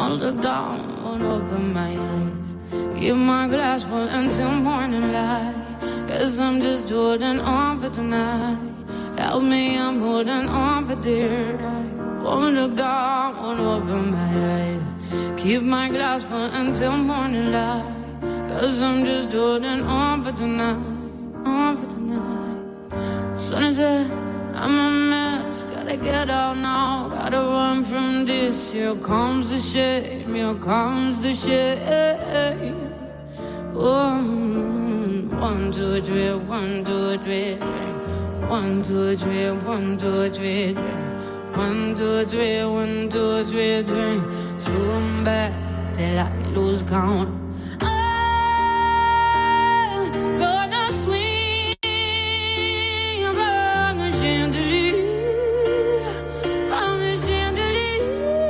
Won't look down, won't open my eyes. Keep my glass full until morning light. Guess I'm just holding on for tonight. Help me, I'm holding on for dear life. Won't look down, won't open my eyes. Keep my glass full until morning light. Cause I'm just holding on for tonight. On for tonight. Sun is up, I'm a mess. Gotta get out now, gotta run from this. Here comes the shame, here comes the shame. Oh, 1, 2, 3, 1, 2, 3, 1, 2, 3, 1, 2, 3, 1, 2, 3, 1, 2, 3, 3. So I'm back till I lose count. I'm gonna swing from the chandelier, from the chandelier.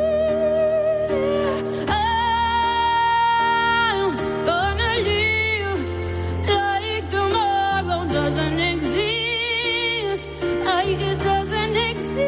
I'm gonna live like tomorrow doesn't exist, like it doesn't exist.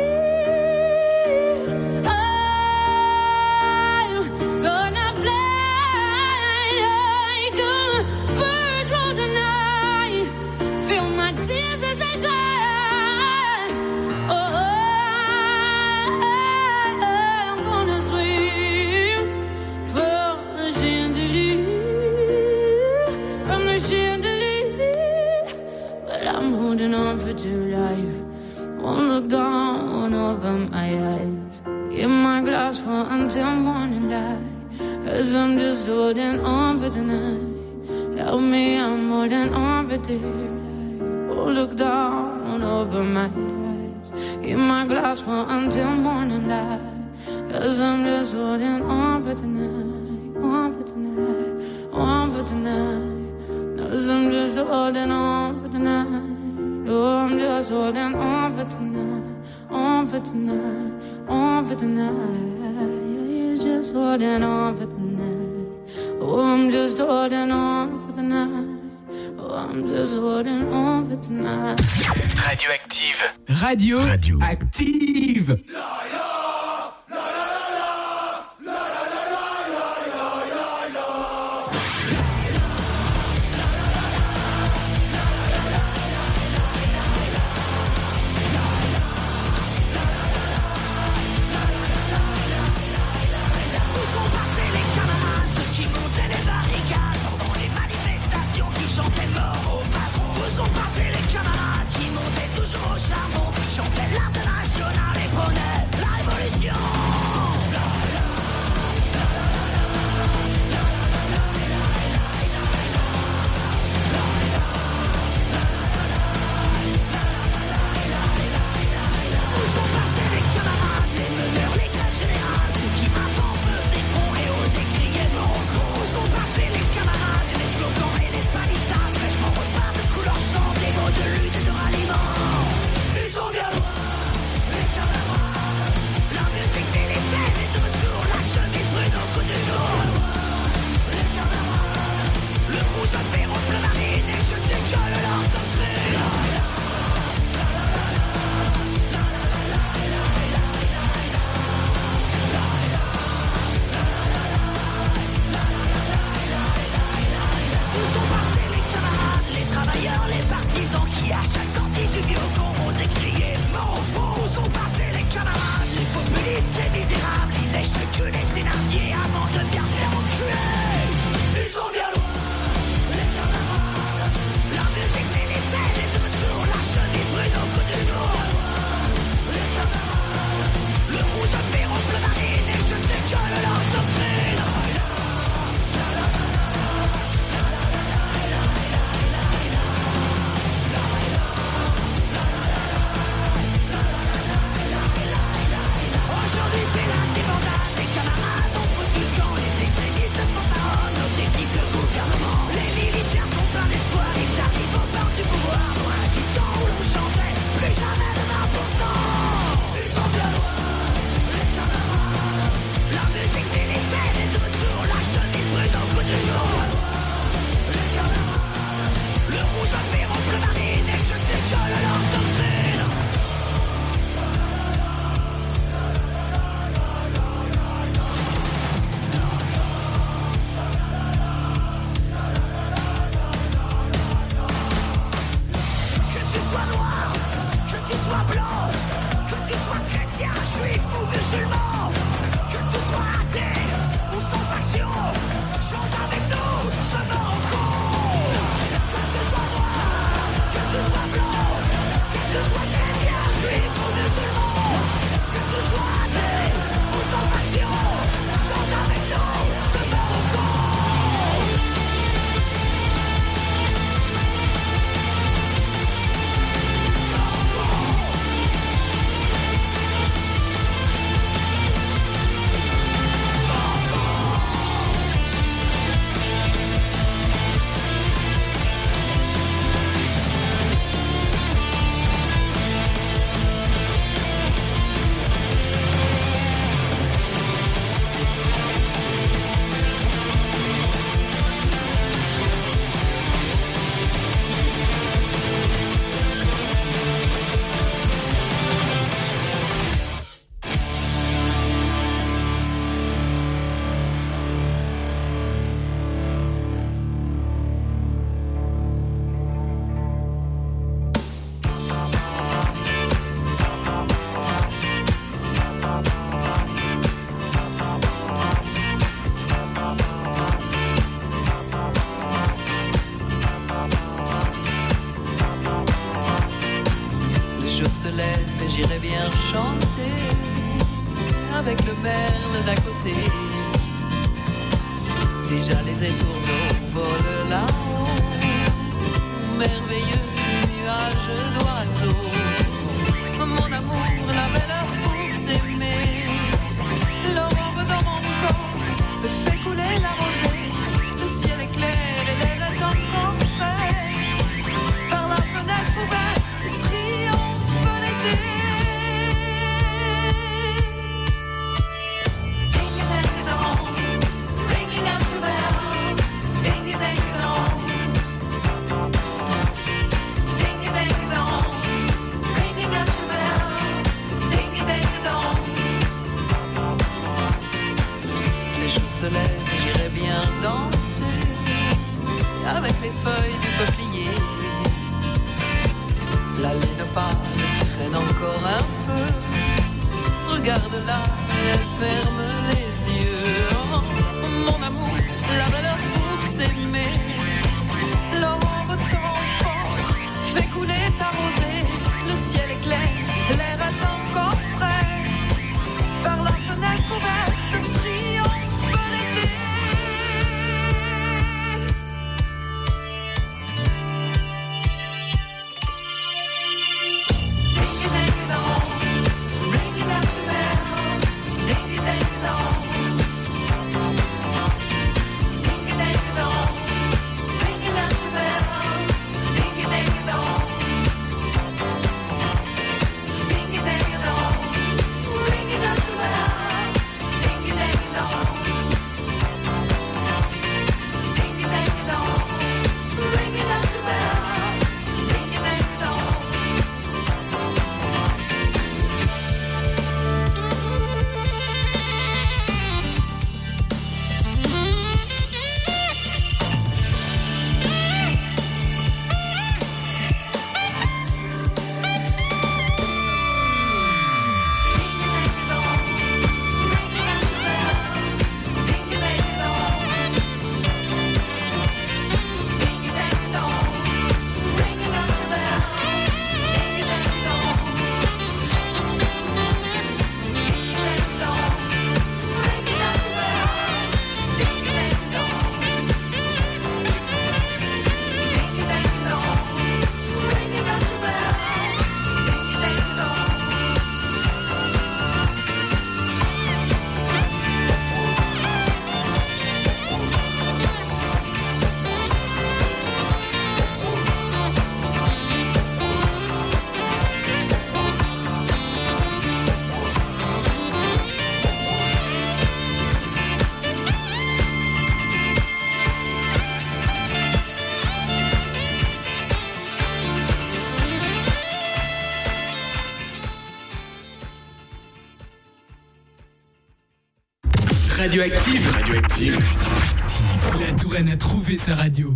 Until morning light, cause I'm just holding on for tonight. Help me, I'm holding on for dear life. Oh, look down, won't open my eyes. Keep my glass full until morning light, cause I'm just holding on for tonight. On for tonight, on for tonight. Cause I'm just holding on for tonight. Oh, I'm just holding on for tonight. On for tonight, on for tonight. Just holding on for the night. Oh, I'm just holding on for the night. Oh, I'm just holding on for tonight. Radioactive. Radioactive. Les camarades qui montaient toujours au charbon, qui chantaient l'hymne national et prenaient la chrétien, juif ou musulman, que tu sois athée ou sans faction, chante avec nous ce Morocco. Que tu sois noir, que tu sois blanc, que tu sois chrétien, juif ou musulman, que tu sois athée ou sans faction, chante avec nous ce Morocco. Radioactive. Radioactive. La Touraine a trouvé sa radio.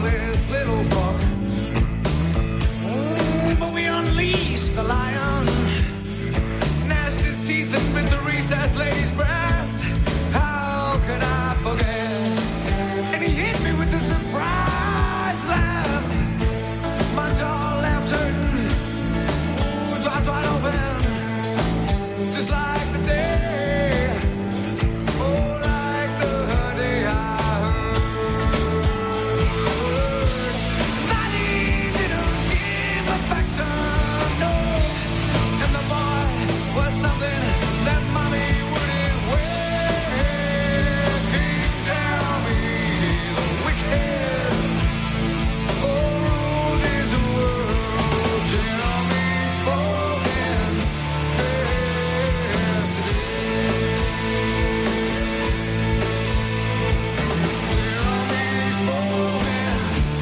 this little fuck. But we unleashed the lion, gnashed his teeth and bit the recessed lady's breast. How could I forget? And he hit me with the surprise left. My jaw left hurting, dropped wide open, just like the day, oh, like the day I heard. Daddy didn't give affection, no, and the boy was something that mommy wouldn't wear. King tell me the wicked, oh, rule this world. Tell me spoken yesterday. Tell me spoken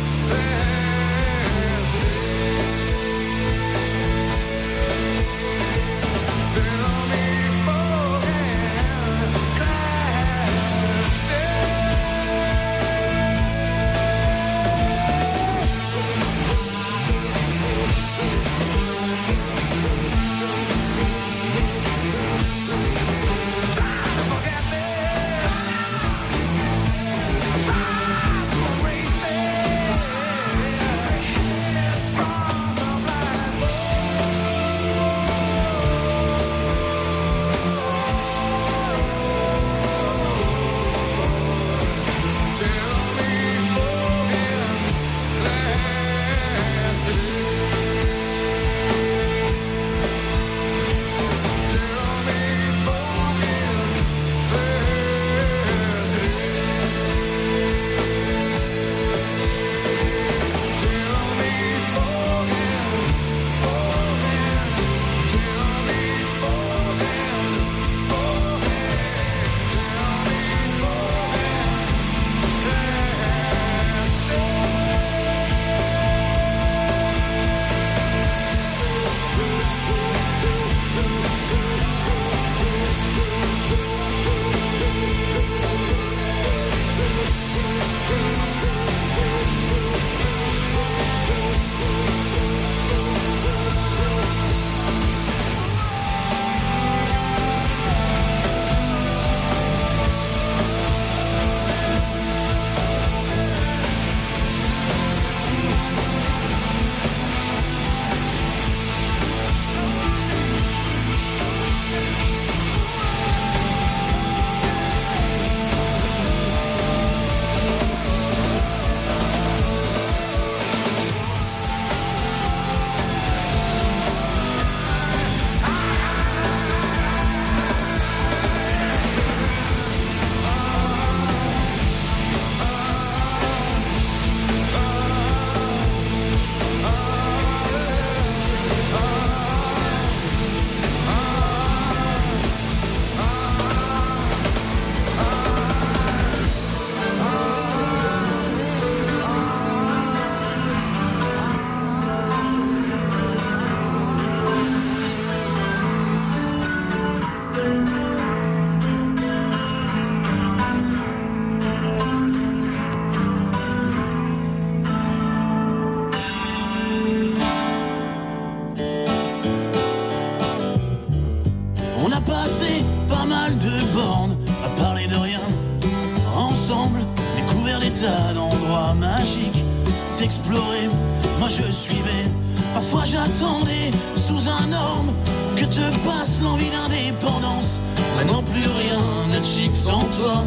tas d'endroits magiques d'explorer. Moi je suivais, parfois j'attendais sous un orme que te passe l'envie d'indépendance. Maintenant plus rien n'est chic sans toi.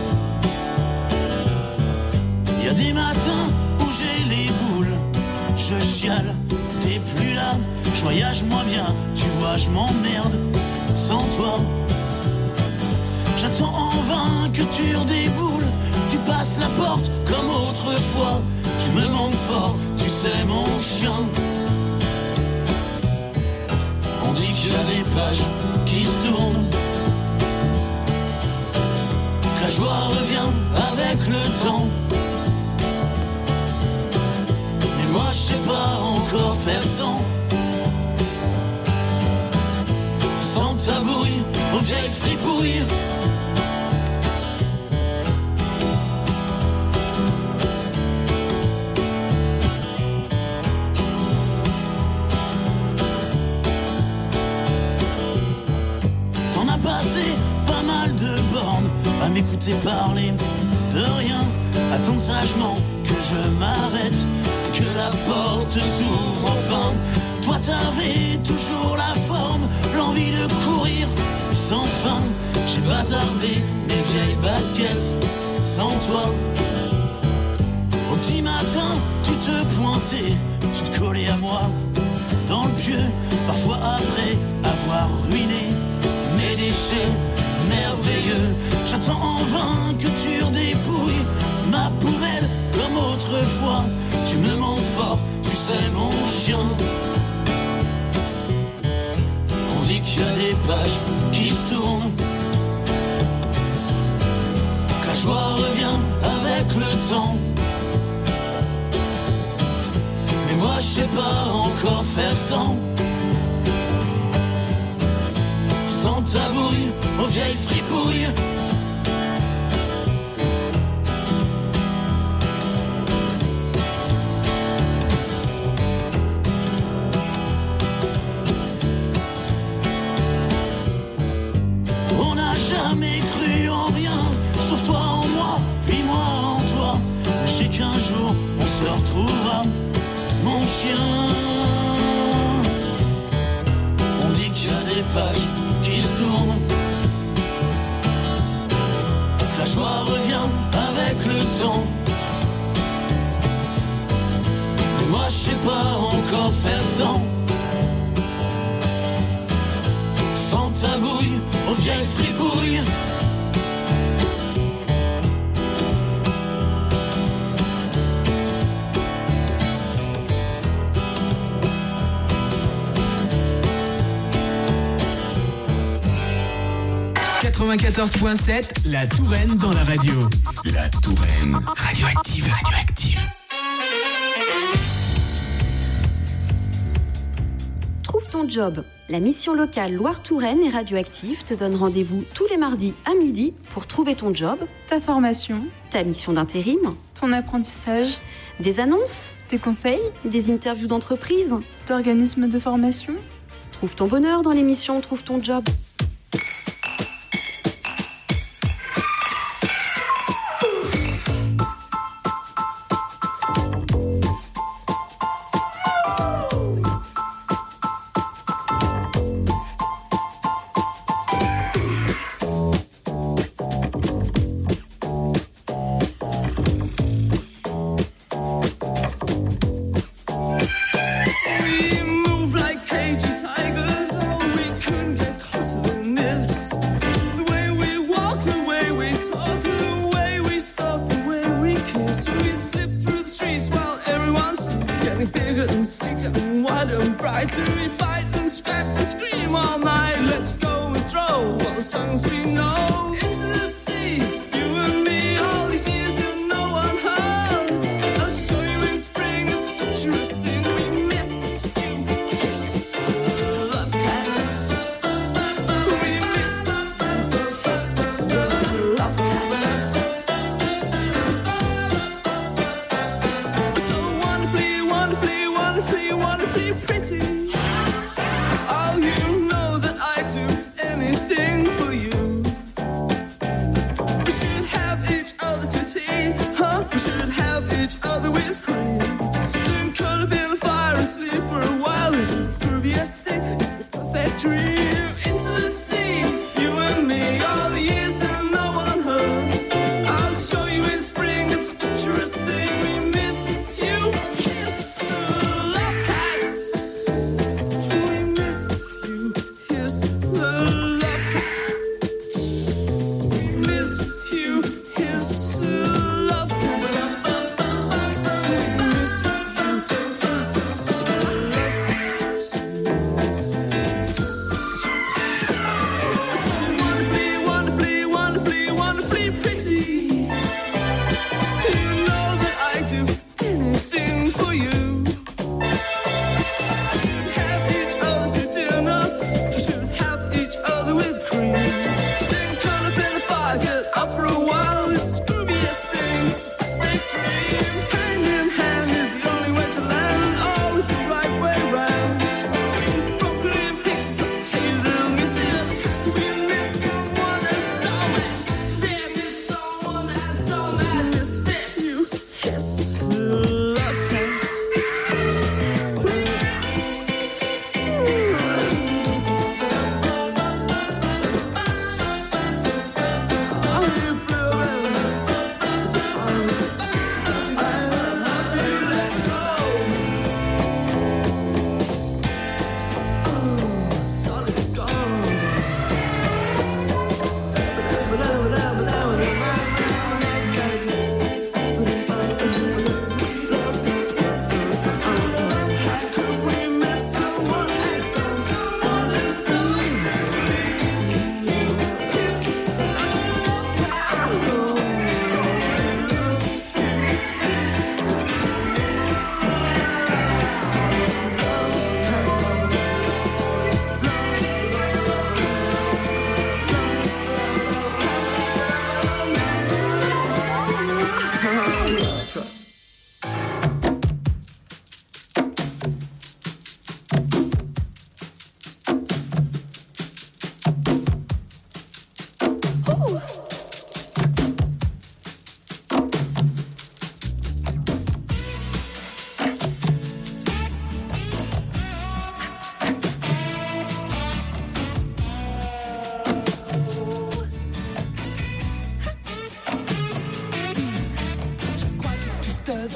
Y a des matins où j'ai les boules, je chiale, t'es plus là. Je voyage moins bien, tu vois je m'emmerde sans toi. J'attends en vain que tu redéboules, tu passes la porte comme autrefois. Tu me manques fort, tu sais mon chien. On dit qu'il y a des pages qui se tournent, que la joie revient avec le temps. Mais moi je sais pas encore faire sans. Sans tabouille, aux vieilles fripouilles. parler de rien, attendre sagement que je m'arrête, que la porte s'ouvre enfin. Toi t'avais toujours la forme, l'envie de courir sans fin. J'ai bazardé mes vieilles baskets sans toi. Au petit matin, tu te pointais, tu te collais à moi dans le pieu, parfois après avoir ruiné mes déchets merveilleux. J'attends en vain que tu redépouilles ma poubelle comme autrefois. Tu me manques fort, tu sais mon chien. On dit qu'il y a des pages qui se tournent, que la joie revient avec le temps. Mais moi je sais pas encore faire sans ta bouille, aux vieilles fripouilles. On n'a jamais cru en rien, sauf toi en moi, puis moi en toi. Je sais qu'un jour on se retrouvera, mon chien. On dit qu'il y a des pages qui se tournent, la joie revient avec le temps. Mais moi je sais pas encore faire sans ta bouille, aux vieilles fripouilles. « 94.7, la Touraine dans la radio. La Touraine. Radioactive. Trouve ton job. La mission locale Loire-Touraine et Radioactive te donne rendez-vous tous les mardis à midi pour trouver ton job, Ta formation, ta mission d'intérim, ton apprentissage, des annonces, tes conseils, des interviews d'entreprise. d'organismes de formation. Trouve ton bonheur dans l'émission Trouve ton job.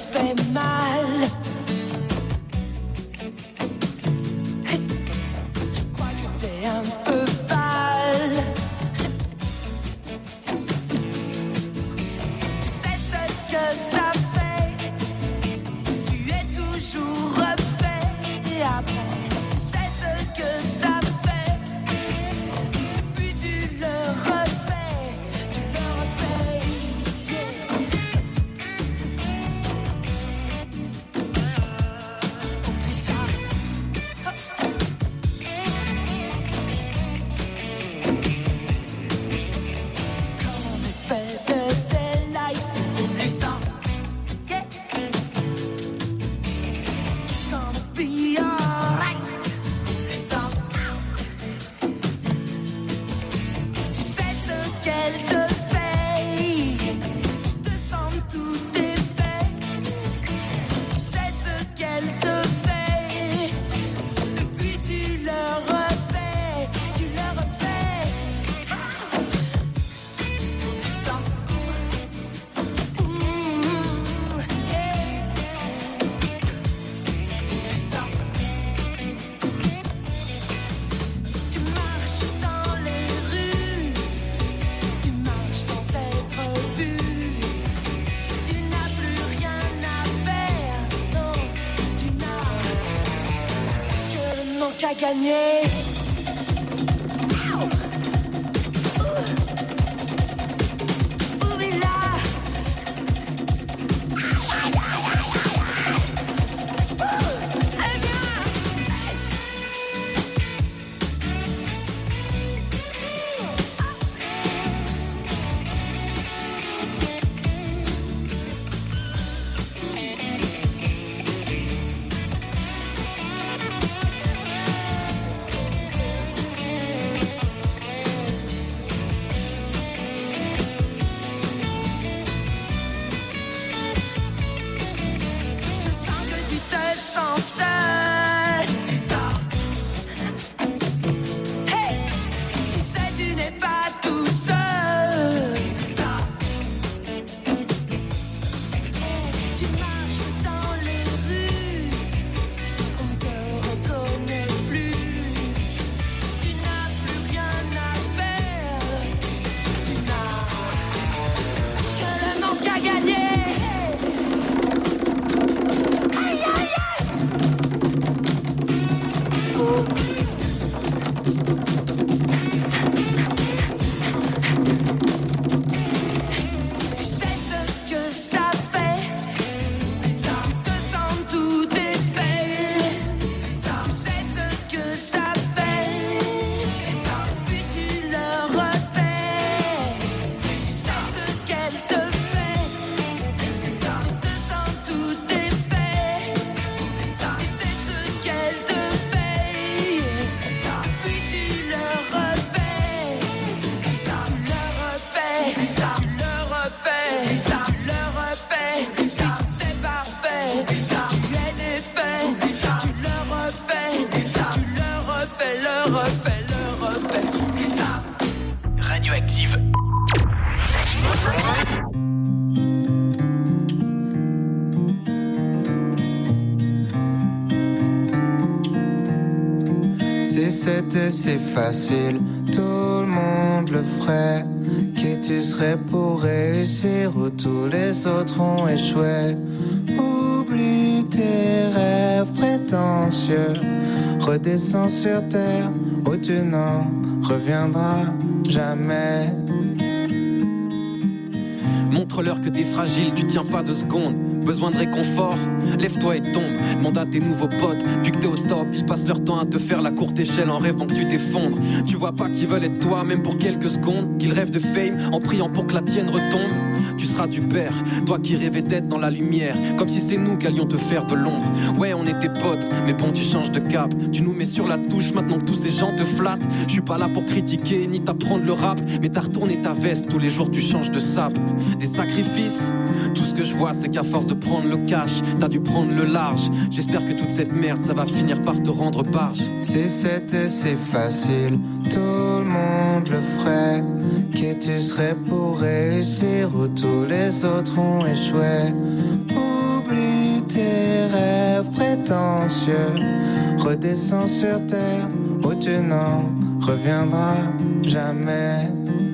fait mal. Je crois que t'es un peu pâle. Tu sais ce que ça fait. Tu es toujours refait. Et après, tu sais ce que ça fait. Puis tu le refais. Tu le refais. Oublie ça. Comme on est fait de daylight. Oublie ça. Yeah. It's gonna be alright. Oublie ça. Tu sais ce qu'elle te fait. Tu te sens tout défait. Tu sais ce qu'elle te fait. Et puis tu le refais. Tu le refais. Oublie ça. Yeah. Oublie ça. Tu marches dans les rues, tu marches sans être vu. Tu n'as plus rien à faire, non, tu n'as que le manque à gagner. Oublie-la. Allez, viens. Je sens que tu te sens seul. Hey, tu sais tu n'es pas tout seul. Tu marches dans les rues, on te reconnaît plus. Tu n'as plus rien à faire. Tu n'as que le manque à gagner. Aïe aïe aïe. Ouh. Tu sais ce que ça fait. Tu te sens tout défait. Tu sais ce que ça fait. Puis tu le refais. Tu sais ce qu'elle te fait. Tu te sens tout défait. Tu sais ce qu'elle te fait. Puis tu le refais. Tu le refais. Tu le refais. Tu le refais. Tout est parfait. Tu es défait. Tu le refais. Tu le refais. Le refais. Le refais. Radioactive. Si c'était si facile, tout le monde le ferait. Qui tu serais pour réussir où tous les autres ont échoué? Oublie tes rêves prétentieux, redescends sur terre où tu n'en reviendras jamais. Montre-leur que t'es fragile, tu tiens pas 2 secondes. Besoin de réconfort, lève-toi et tombe. Demande à tes nouveaux potes, puis que t'es au top. Ils passent leur temps à te faire la courte échelle en rêvant que tu t'effondres. Tu vois pas qu'ils veulent être toi, même pour quelques secondes. Qu'ils rêvent de fame en priant pour que la tienne retombe. Tu seras du père, toi qui rêvais d'être dans la lumière. Comme si c'est nous qui allions te faire de l'ombre. Ouais, on était potes, mais bon, tu changes de cap. Tu nous mets sur la touche maintenant que tous ces gens te flattent. Je suis pas là pour critiquer ni t'apprendre le rap, mais t'as retourné ta veste, tous les jours tu changes de sap. Des sacrifices, tout ce que je vois c'est qu'à force de prendre le cash, t'as dû prendre le large. J'espère que toute cette merde ça va finir par te rendre barge. Si c'était si facile, tout le monde le ferait. Qui tu serais pour réussir où tous les autres ont échoué? Oublie prétentieux. Redescends sur terre où tu n'en reviendras jamais.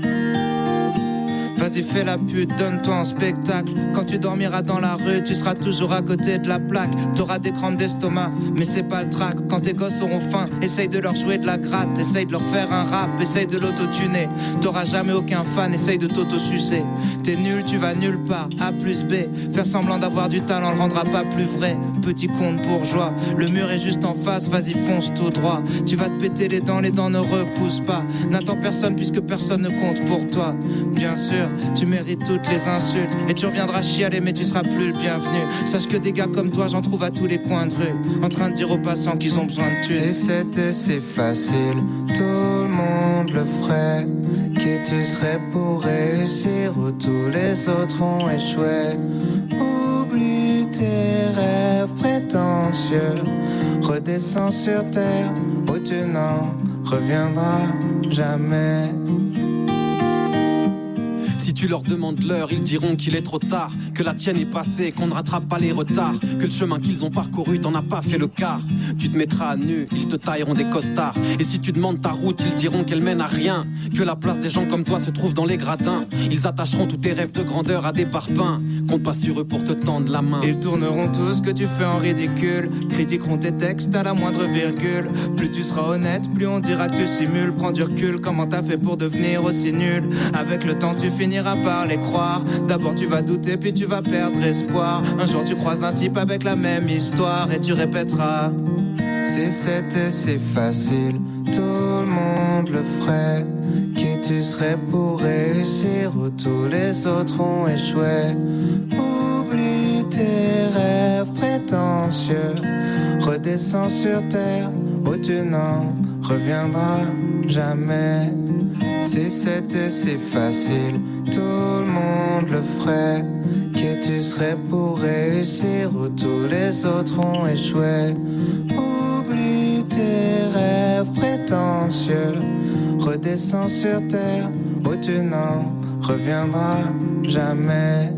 Vas-y fais la pute, donne-toi un spectacle. Quand tu dormiras dans la rue, tu seras toujours à côté de la plaque. T'auras des crampes d'estomac, mais c'est pas le trac. Quand tes gosses auront faim, essaye de leur jouer de la gratte. Essaye de leur faire un rap, essaye de l'auto-tuner. T'auras jamais aucun fan, essaye de t'auto-sucer. T'es nul, tu vas nulle part, A plus B. Faire semblant d'avoir du talent le rendra pas plus vrai. Petit conte bourgeois, le mur est juste en face, vas-y fonce tout droit. Tu vas te péter les dents ne repoussent pas. N'attends personne puisque personne ne compte pour toi. Bien sûr, tu mérites toutes les insultes et tu reviendras chialer mais tu seras plus le bienvenu. Sache que des gars comme toi j'en trouve à tous les coins de rue, en train de dire aux passants qu'ils ont besoin de thunes. Si c'était si facile, tout le monde le ferait. Qui tu serais pour réussir où tous les autres ont échoué. Oublie tes rêves prétentieux. Redescends sur terre où tu n'en reviendras jamais. Si tu leur demandes l'heure, ils diront qu'il est trop tard, que la tienne est passée, qu'on ne rattrape pas les retards, que le chemin qu'ils ont parcouru t'en as pas fait le quart. Tu te mettras à nu, ils te tailleront des costards. Et si tu demandes ta route, ils diront qu'elle mène à rien, que la place des gens comme toi se trouve dans les gradins. Ils attacheront tous tes rêves de grandeur à des parpaings. Compte pas sur eux pour te tendre la main. Ils tourneront tout ce que tu fais en ridicule, critiqueront tes textes à la moindre virgule. Plus tu seras honnête, plus on dira que tu simules. Prends du recul, comment t'as fait pour devenir aussi nul. Avec le temps tu finiras par les croire. D'abord tu vas douter puis tu vas perdre espoir. Un jour tu croises un type avec la même histoire et tu répéteras: si c'était si facile, tout le monde le ferait. Qui tu serais pour réussir où tous les autres ont échoué. Oublie tes rêves prétentieux. Redescends sur terre où tu n'en reviendras jamais. Si c'était si facile, tout le monde le ferait. Qui tu serais pour réussir où tous les autres ont échoué. Oublie tes rêves prétentieux. Redescends sur terre où tu n'en reviendras jamais.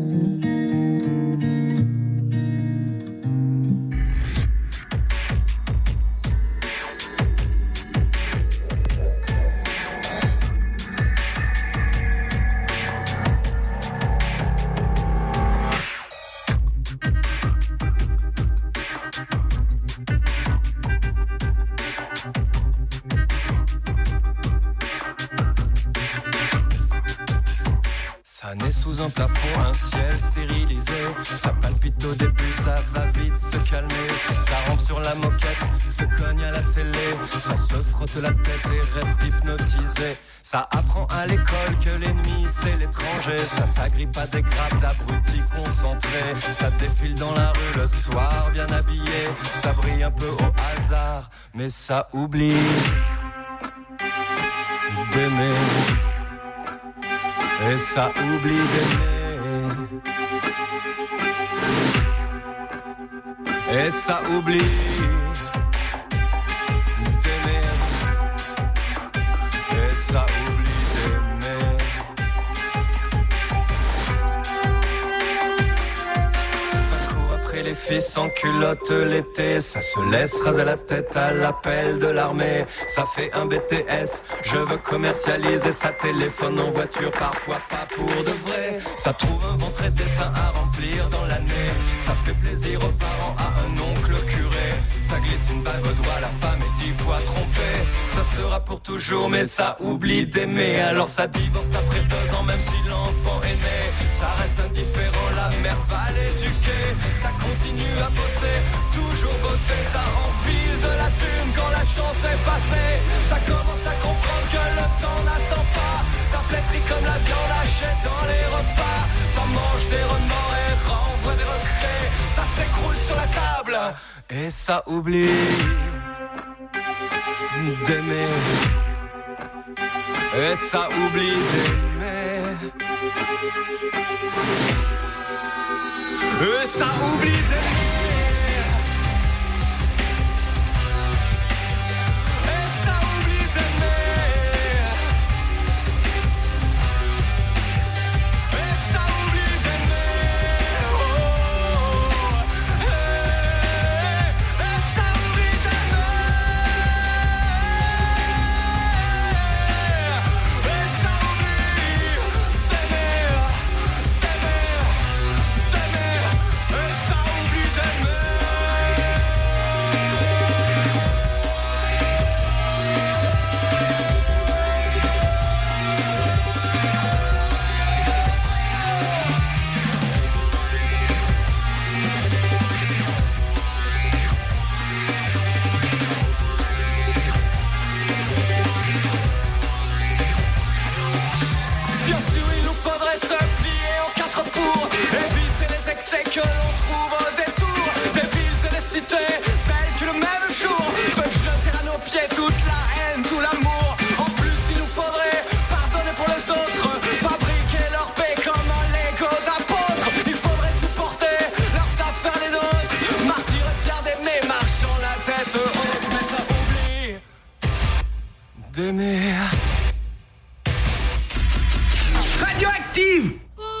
Sous un plafond, un ciel stérilisé. Ça palpite au début, ça va vite se calmer. Ça rampe sur la moquette, se cogne à la télé. Ça se frotte la tête et reste hypnotisé. Ça apprend à l'école que l'ennemi c'est l'étranger. Ça s'agrippe à des grappes d'abrutis concentrés. Ça défile dans la rue le soir bien habillé. Ça brille un peu au hasard, mais ça oublie d'aimer. Et ça oublie d'aimer. Et ça oublie d'aimer. Et ça oublie d'aimer. Ça court après les filles sans culotte l'été. Ça se laisse raser la tête à l'appel de l'armée. Ça fait un BTS, je veux commercialiser. Ça téléphone en voiture, parfois pas pour de vrai. Ça trouve un ventre et des seins à remplir dans l'année. Ça fait plaisir aux parents, à un oncle curé. Ça glisse une bague au doigt, la femme est 10 fois trompée. Ça sera pour toujours mais ça oublie d'aimer. Alors ça divorce après 2 ans même si l'enfant est né. Ça reste indifférent, la mère va l'éduquer. Ça continue à bosser, toujours bosser. Ça empile de la thune quand la chance est passée. Ça commence à comprendre que le temps n'attend pas. Ça flétrit comme la viande hachée dans les repas. Ça mange des remords et renvoie des regrets. Ça s'écroule sur la table et ça oublie d'aimer. Et ça oublie d'aimer. Et ça oublie d'aimer. d'aimer. Radioactive.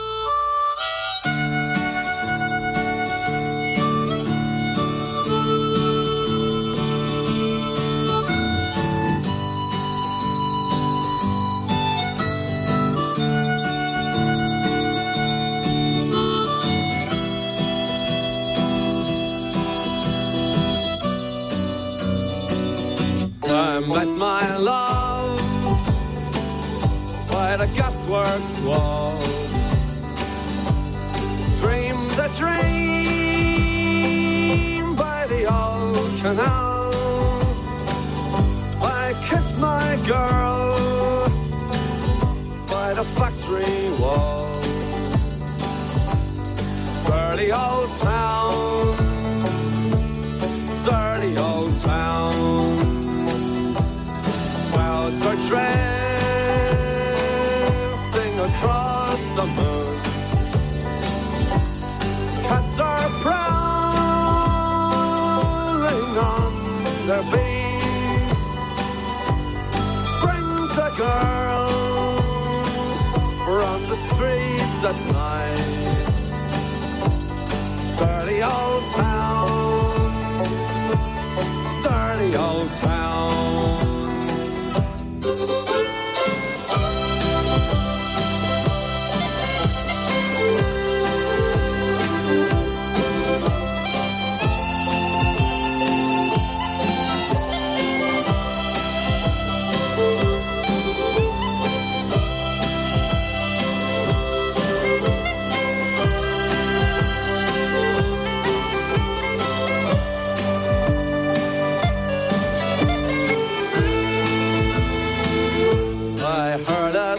I met my love by the gasworks wall. Dreamed a dream by the old canal. I kissed my girl by the factory wall. Dirty old town, dirty old town. Clouds are drifting across the moon. Cats are prowling on their beat. Springs a girl from the streets at night. Dirty old town, dirty old town. I heard a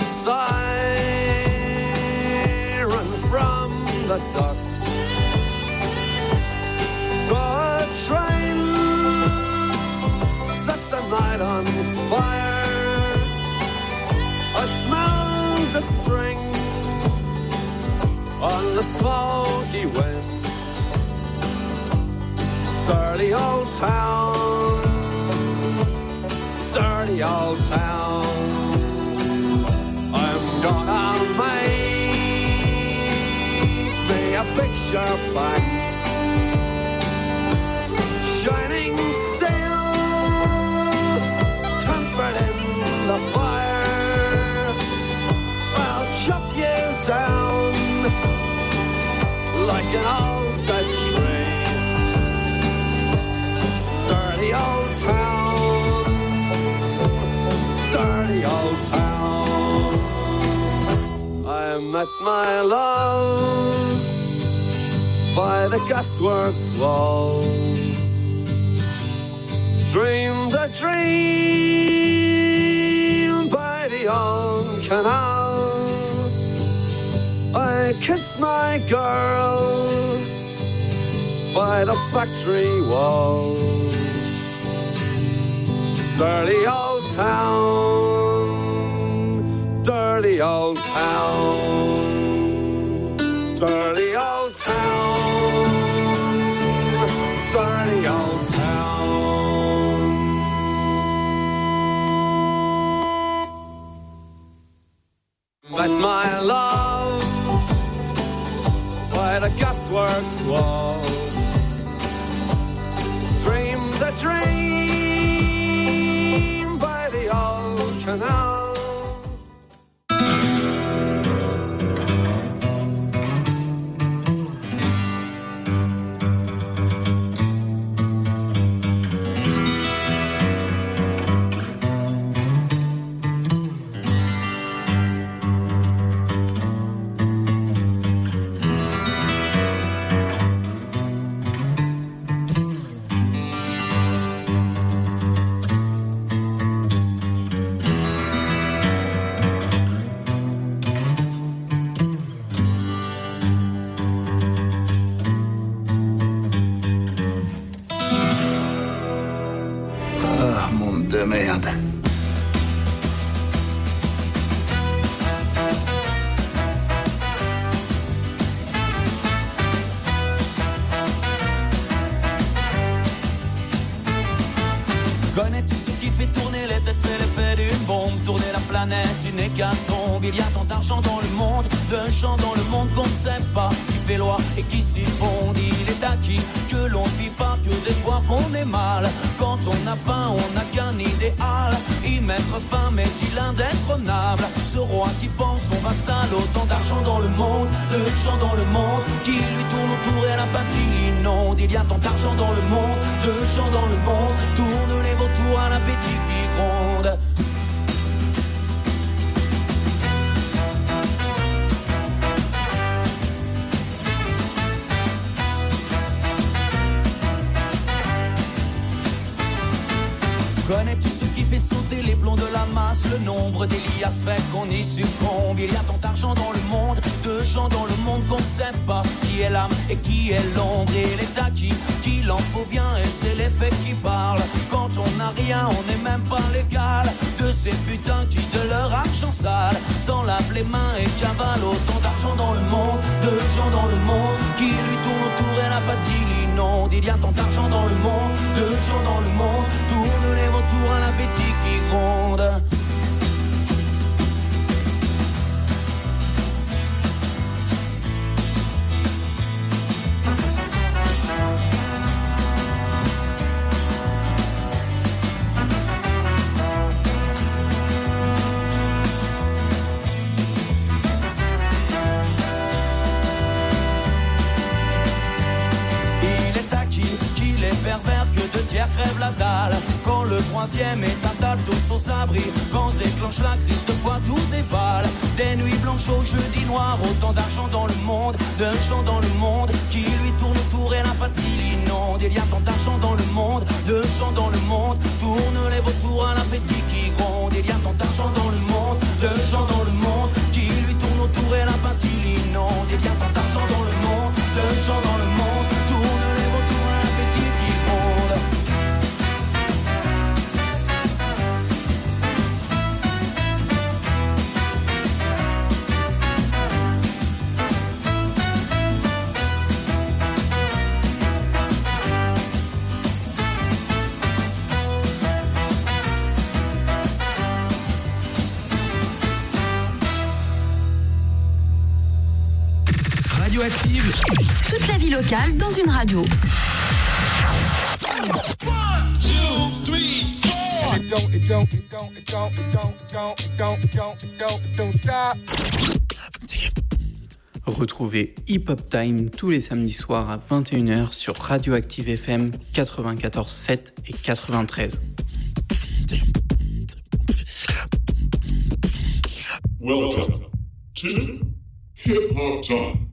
siren from the docks. Saw a train set the night on fire. I smelled the spring on the smoky wind. Dirty old town, dirty old town. I'm gonna make me a picture back, shining steel, tempered in the fire. I'll chop you down like an old dead tree. Dirty old town, dirty old town. I met my love by the gasworks wall. Dreamed a dream by the old canal. I kissed my girl by the factory wall. Dirty old town, dirty old town, dirty old town, dirty old town. Met my love by the gasworks wall. Dreamed a dream by the old canal. De merde. Connais-tu ceux qui fait tourner les têtes, fait l'effet d'une bombe. Tourner la planète, une hécatombe. Il y a tant d'argent dans le monde, de gens dans le monde qu'on ne sait pas, qui fait loi et qui s'y fonde. Il est acquis que l'on ne vit pas que d'espoir, qu'on est mal. Quand on a faim, on n'a qu'un idéal. Y mettre fin m'est-il indétrônable? Ce roi qui pense son vassal, autant d'argent dans le monde, de gens dans le monde qui lui tournent autour et l'apathie l'inonde. Il y a tant d'argent dans le monde, de gens dans le monde, tourne les vautours à l'appétit qui gronde. Connais-tu ce qui fait sauter les plombs de la masse? Le nombre d'Elias fait qu'on y succombe. Il y a tant d'argent dans le monde, de gens dans le monde qu'on ne sait pas qui est l'âme et qui est l'ombre. Et il est acquis qu'il en faut bien et c'est l'effet qui parle. Quand on n'a rien, on n'est même pas légal. De ces putains qui de leur argent sale s'en lavent les mains et cavalent. Autant d'argent dans le monde, de gens dans le monde qui lui tournent autour et l'apathie l'inonde. Il y a tant d'argent dans le monde, de gens dans le monde, tourne les vautours à l'appétit qui gronde. Crève la dalle, quand le troisième est à table tous aux abris, quand se déclenche la crise de fois tout dévale. Des nuits blanches au jeudi noir, autant d'argent dans le monde, de gens dans le monde qui lui tournent autour et l'apathie l'inonde. Il y a tant d'argent dans le monde, de gens dans le monde, tourne les vautours à l'appétit qui gronde. Il y a tant d'argent dans le monde, de gens dans le monde qui lui tournent autour et l'apathie l'inonde. Il y a tant d'argent dans le monde, de gens dans le monde, tourne les vautours à l'appétit qui gronde. Radioactive. Toute la vie locale dans une radio. Retrouvez Hip Hop Time tous les samedis soirs à 21h sur Radioactive FM 94.7 et 93. Welcome to Hip Hop Time.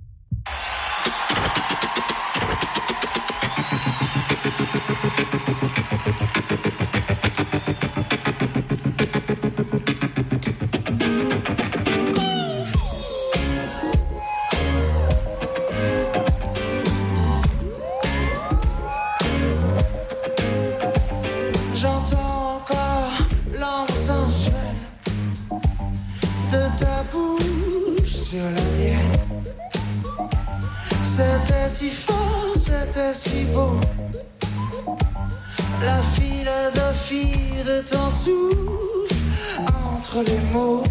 J'entends encore l'angle sensuelle de ta bouche sur la mienne. C'était si fort, c'était si beau. La philosophie de ton souffle entre les mots.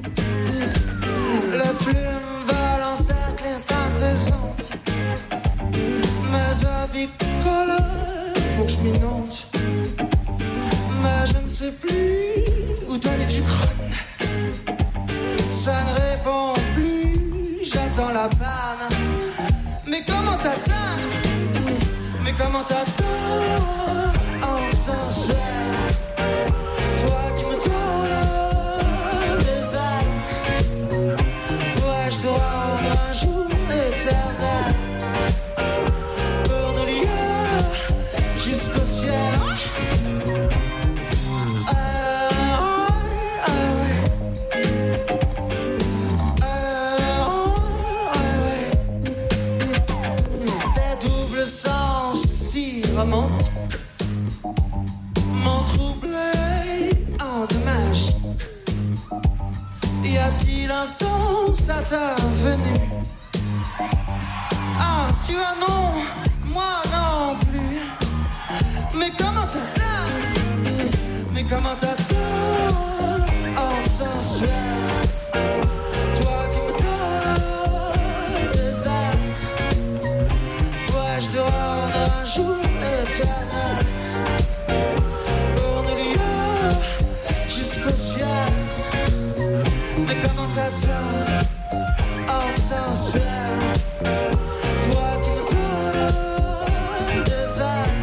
La plume vole en cercle infantesante. Mes habits colorent, faut que je m'inonde. Mais je ne sais plus où donner du crâne. Ça ne répond plus, j'attends la panne. Mais comment t'atteindre? Mais comment t'attendre en sensuel? Toi qui me donnes des ailes, pourrais-je te rendre un jour éternel? Pour nous lier jusqu'au ciel. Romantique m'ont troublé en de magie. Y a-t-il un sens à ta venue? Ah, tu as non, moi non plus. Mais comment t'atteindre? Pourrais-je te rendre un jour éternel pour nous lier jusqu'au ciel? Mais comment t'attends en sensuel, toi qui me donnes des ailes?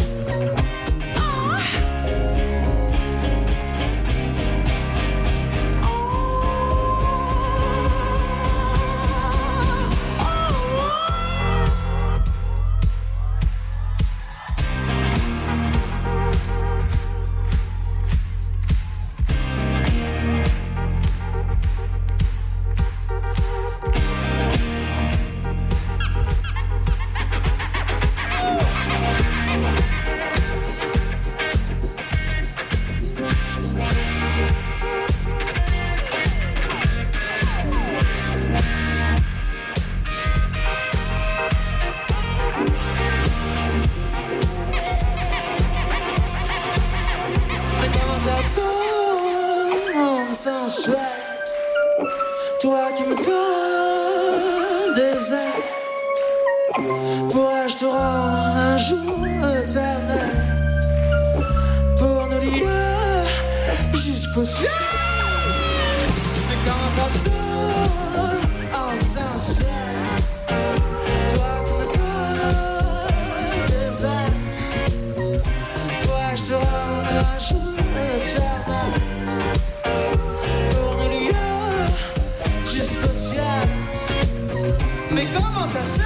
Toi qui me donnes des ailes, pourrais-je te rendre un jour éternel pour nous lier jusqu'au ciel? Mais quand t'attends en sensuel, toi qui me donnes des ailes, pourrais-je te rendre un jour éternel pour nous lier jusqu'au ciel? Mais comment t'attends?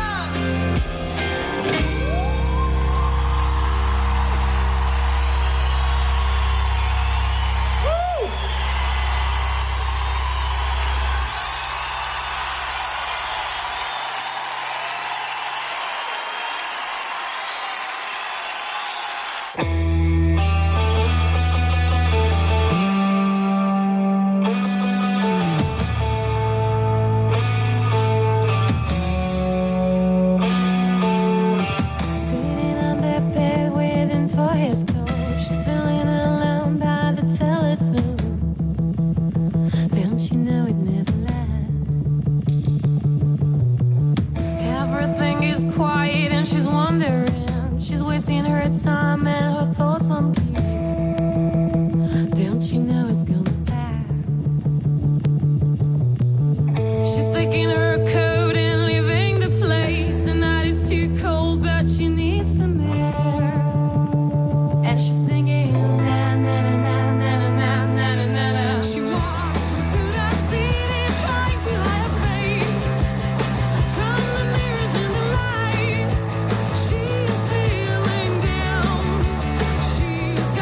She's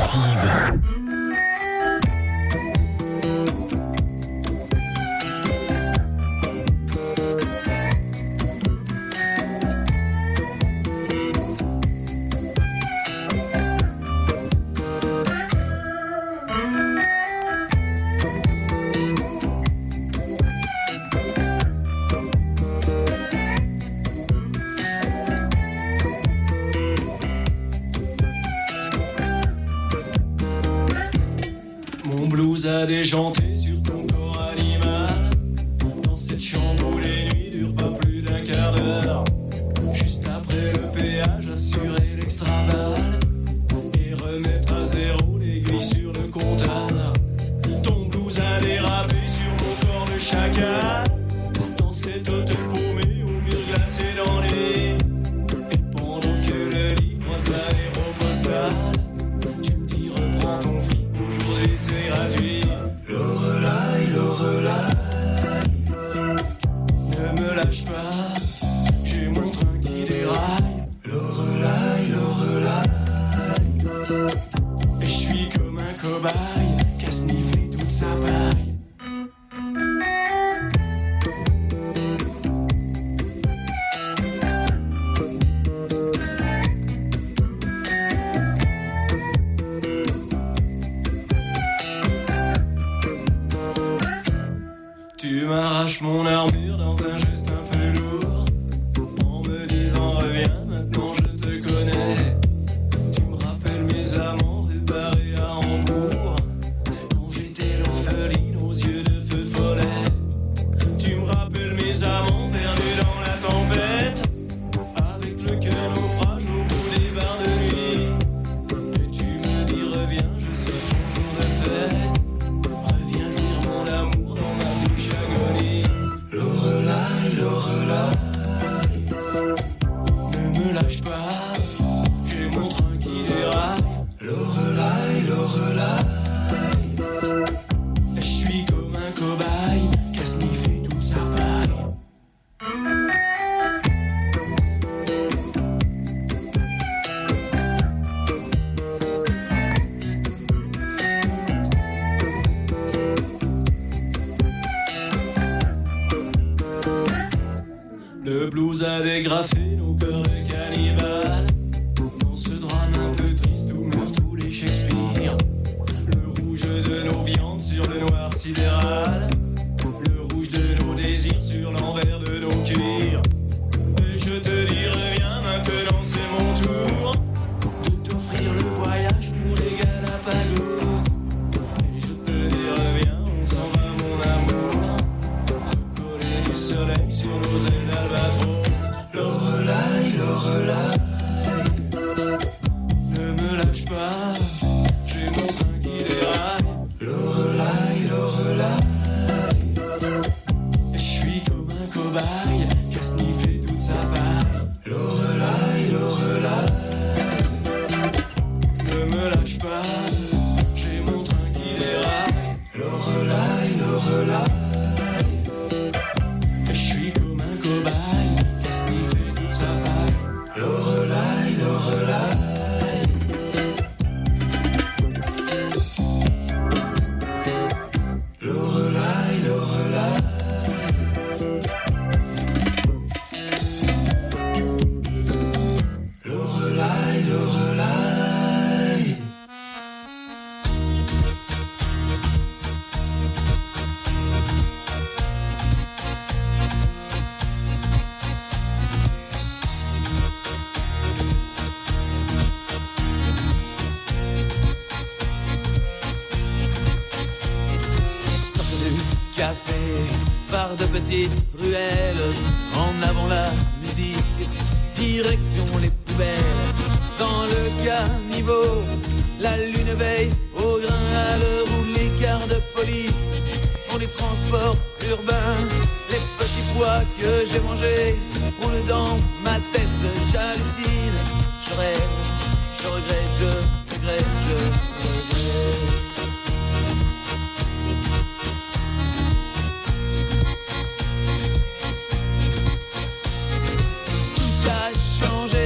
Radioactive. A déjanté sur ton corps animal. Dans cette chambre où les nuits durent pas plus d'un quart d'heure. Juste après le péage, assurer l'extra-balle et remettre à zéro l'aiguille sur le compteur. Ton blues a dérapé sur mon corps de chacal. Dans cet hôtel paumé au mur glacé dans les lits. Et pendant que le lit croise l'aéropostale, tu me dis reprends ton fric, aujourd'hui c'est gratuit. Ne me lâche pas, j'ai mon train qui déraille. Lorelai, et je suis comme un cobaye qui a sniffé toute sa paille. Tu m'arraches mon armure dans un geste un peu lourd, en me disant reviens, maintenant je te connais. Tu me rappelles mes amants débarrés à Hambourg, quand j'étais l'orpheline aux yeux de feu follet. Tu me rappelles mes amants perdus dans la tempête, avec le cœur naufrage au bout des bars de nuit. Et tu me dis reviens, je suis ton jour de fête. Reviens jouir mon amour dans ma douche agonie. Lorelai, ne me lâche pas, j'ai mon train qui déraille. Lorelai, je suis comme un cobaye qui a sniffé toute sa paille. Le blues a dégrafé nos cœurs de cannibales. Dans ce drame un peu triste où meurent tous les Shakespeare. Le rouge de nos viandes sur le noir sidéral. Le rouge de nos désirs sur l'envers de nos cuirs. Et je te dis reviens, maintenant c'est mon tour de t'offrir le voyage pour les Galapagos. Et je te dis reviens, on s'en va mon amour, recoller du soleil sur nos ailes d'albatros. Lorelai, ne me lâche pas, j'ai mon train qui déraille. Lorelai, je suis comme un cobaye qui a sniffé toute sa paille. Lorelai, ne me lâche pas, j'ai mon train qui déraille. Lorelai, je suis comme un cobaye qui a sniffé toute sa paille. Lorelai, par de petites ruelles. En avant la musique, direction les poubelles. Dans le caniveau, la lune veille au grain à l'heure où les quarts de police font des transports urbains. Les petits pois que j'ai mangés roulent dans ma tête, j'hallucine. Je rêve, je regrette, je regrette, je regrette. Tout a changé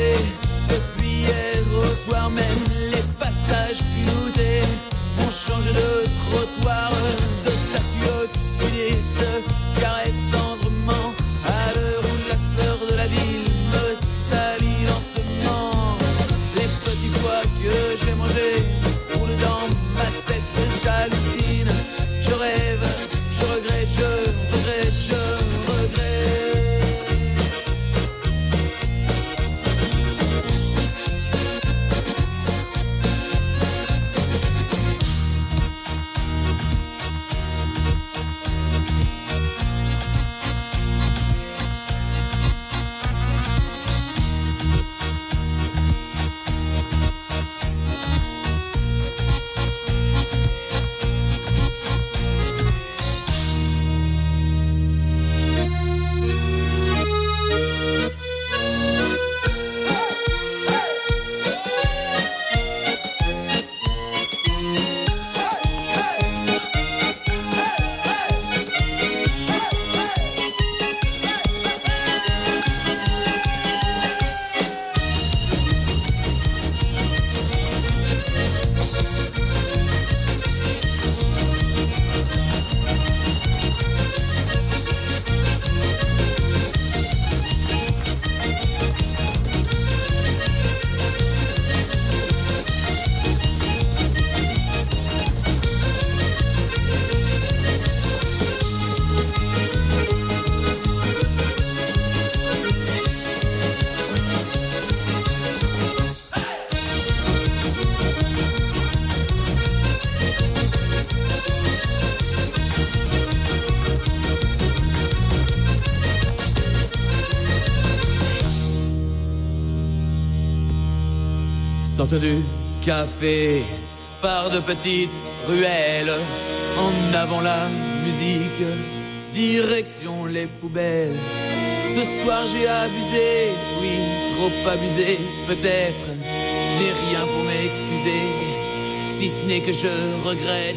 sortent du café par de petites ruelles. En avant la musique, direction les poubelles. Ce soir j'ai abusé, oui, trop abusé, peut-être. Je n'ai rien pour m'excuser, si ce n'est que je regrette.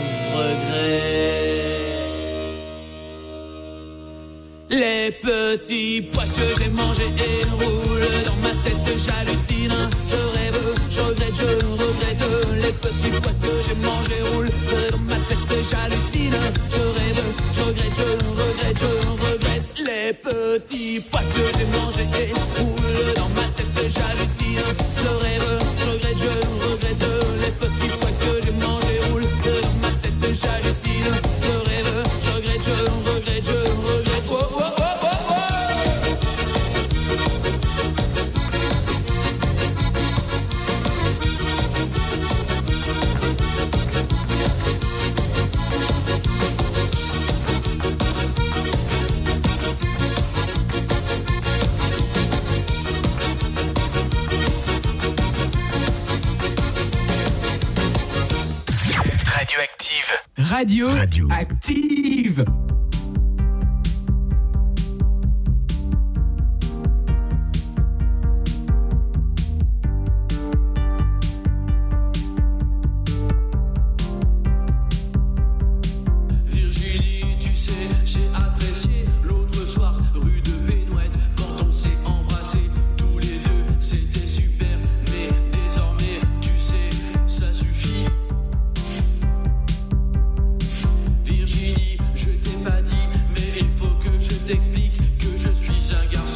Les petits pois que j'ai mangés et roulent dans ma tête, j'hallucine, je rêve, je regrette. Les petits pois que j'ai mangés roulent dans ma tête, j'hallucine, je rêve, je regrette. Les petits pois que j'ai mangés et roulent dans ma tête, j'hallucine, je rêve, je regrette. Les petits pois que j'ai mangés roulent dans ma tête, j'hallucine, je rêve, je regrette. Oh, oh, oh, oh, oh. Radio Active.